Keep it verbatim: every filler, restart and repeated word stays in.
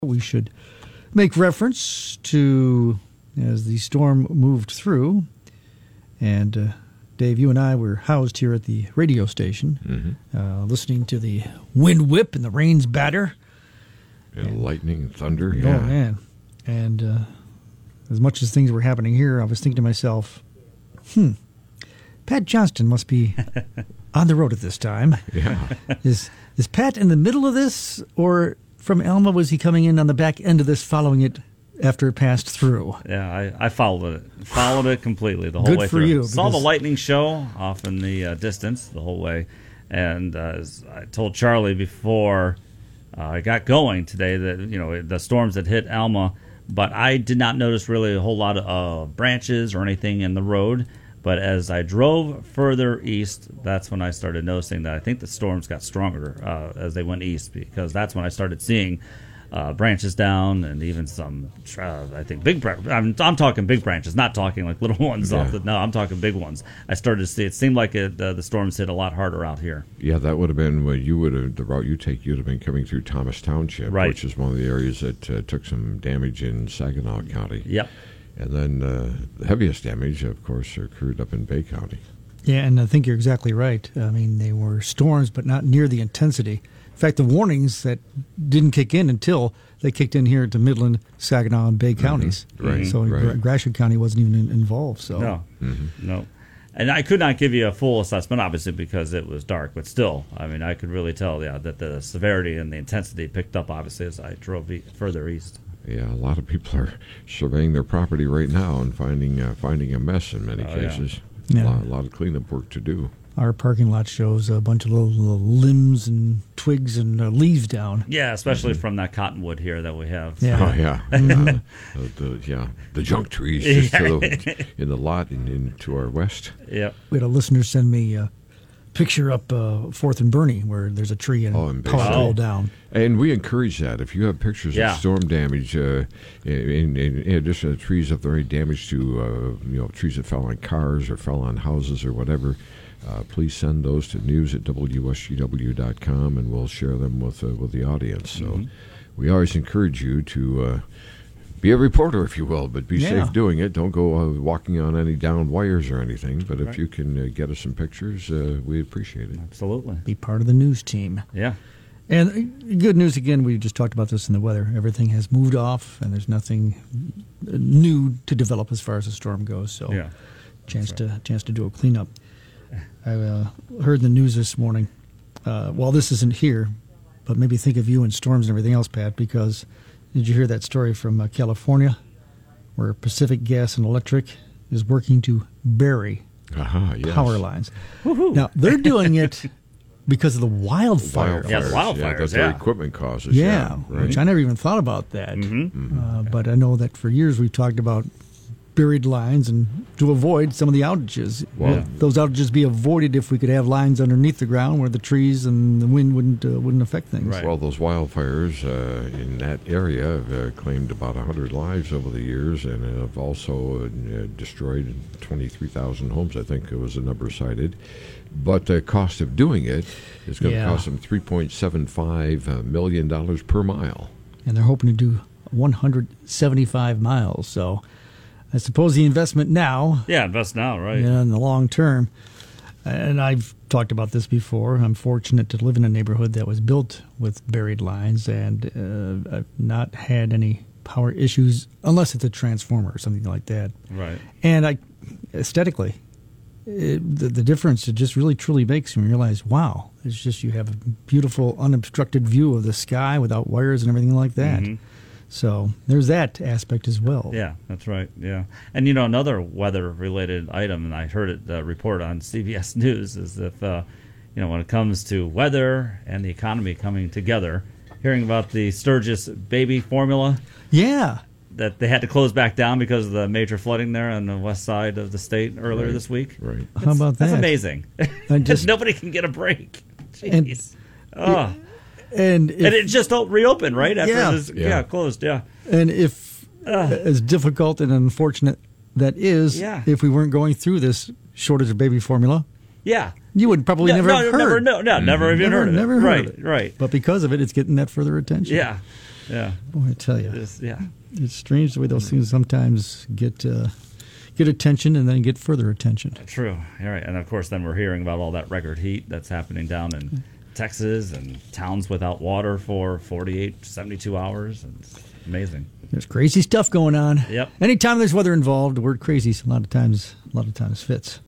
We should make reference to as the storm moved through. And uh, Dave, you and I were housed here at the radio station, mm-hmm. uh, listening to the wind whip and the rain's batter. And, and lightning and thunder, yeah. yeah. Oh, man. And uh, as much as things were happening here, I was thinking to myself, hmm, Pat Johnston must be on the road at this time. Yeah. Is is Pat in the middle of this, or from Alma was he coming in on the back end of this, following it after it passed through? Yeah, I, I followed it. Followed it completely the whole Good way for through. you, Saw the lightning show off in the uh, distance the whole way. And uh, as I told Charlie before uh, I got going today that, you know, the storms that hit Alma, but I did not notice really a whole lot of uh, branches or anything in the road. But as I drove further east, that's when I started noticing that I think the storms got stronger uh, as they went east, because that's when I started seeing uh, branches down and even some, uh, I think, big branches. I'm, I'm talking big branches, not talking like little ones. Yeah. Off the, no, I'm talking big ones. I started to see, it seemed like it, uh, the storms hit a lot harder out here. Yeah, that would have been what you would have, the route you take, you'd have been coming through Thomas Township, Right. which is one of the areas that uh, took some damage in Saginaw County. Yep. And then uh, the heaviest damage, of course, occurred up in Bay County. Yeah, and I think you're exactly right. I mean, they were storms, but not near the intensity. In fact, the warnings that didn't kick in until they kicked in here to Midland, Saginaw, and Bay counties. Mm-hmm. Right. So right. Gratiot County wasn't even in, involved. So No, Mm-hmm. no. And I could not give you a full assessment, obviously, because it was dark. But still, I mean, I could really tell, yeah, that the severity and the intensity picked up, obviously, as I drove e- further east. Yeah, a lot of people are surveying their property right now and finding uh, finding a mess in many Oh, cases. Yeah. A, lot, a lot of cleanup work to do. our parking lot shows a bunch of little, little limbs and twigs and uh, leaves down. Yeah, especially from that cottonwood here that we have. Yeah. Oh yeah, uh, the, yeah, the junk trees just to the, in the lot and in, to our west. Yep. We had a listener send me a picture up uh, Fourth and Bernie where there's a tree and Oh, in power Bay. pole down. And we encourage that. If you have pictures Yeah. of storm damage, uh, in, in, in addition to trees that are damage to, uh, you know, trees that fell on cars or fell on houses or whatever, uh, please send those to news at W S G W dot com and we'll share them with uh, with the audience. So Mm-hmm. we always encourage you to uh, be a reporter, if you will, but be Yeah. safe doing it. Don't go uh, walking on any downed wires or anything. But if Right. you can uh, get us some pictures, uh, we appreciate it. Absolutely. Be part of the news team. Yeah. And uh, good news again, we just talked about this in the weather. Everything has moved off and there's nothing uh, new to develop as far as the storm goes. So Yeah. chance to chance to do a cleanup. I uh, heard in the news this morning. Uh, well, this isn't here, but maybe think of you and storms and everything else, Pat. Because did you hear that story from uh, California, where Pacific Gas and Electric is working to bury Aha, yes. power lines? Woohoo. Now they're doing it because of the wildfire. Yeah, the wildfires, Yeah, that yeah. their equipment causes. Yeah, Yeah, right. which I never even thought about that. Mm-hmm. Uh, but I know that for years we've talked about buried lines and to avoid some of the outages. Well- Would those outages be avoided if we could have lines underneath the ground where the trees and the wind wouldn't uh, wouldn't affect things. Right. Well, those wildfires uh, in that area have uh, claimed about one hundred lives over the years and have also uh, destroyed twenty-three thousand homes, I think it was the number cited. But the cost of doing it is going to Yeah. cost them three point seven five million dollars per mile. And they're hoping to do one hundred seventy-five miles. So I suppose the investment now, Yeah, invest now, right? yeah, in the long term, and I've talked about this before, I'm fortunate to live in a neighborhood that was built with buried lines, and uh, I've not had any power issues unless it's a transformer or something like that. Right. And I, aesthetically, it, the, the difference it just really truly makes me realize, wow, it's just you have a beautiful unobstructed view of the sky without wires and everything like that. Mhm. So there's that aspect as well. Yeah, that's right. Yeah, and you know another weather-related item, and I heard it uh, report on C B S News, is if uh, you know when it comes to weather and the economy coming together, hearing about the Sturgis baby formula Yeah. that they had to close back down because of the major flooding there on the west side of the state earlier Right. this week. Right. How about That's that? amazing. I just- Nobody can get a break. And- Jeez. oh. And if, And it just don't reopen right after Yeah. this. Yeah. Yeah. closed. Yeah. and if as difficult and unfortunate that is, Yeah. if we weren't going through this shortage of baby formula, Yeah. you would probably no, never no, have heard. never, no, no, never even Never- heard of it. never heard right, of it. right. But because of it, it's getting that further attention. Yeah. Yeah. Boy, I tell you, Just, yeah. it's strange the way those things sometimes get uh, get attention and then get further attention. True. All right. And of course, then we're hearing about all that record heat that's happening down in Texas and towns without water for forty-eight, seventy-two hours. And it's amazing. There's crazy stuff going on. Yep. Anytime there's weather involved, the word crazy a lot of times, a lot of times fits.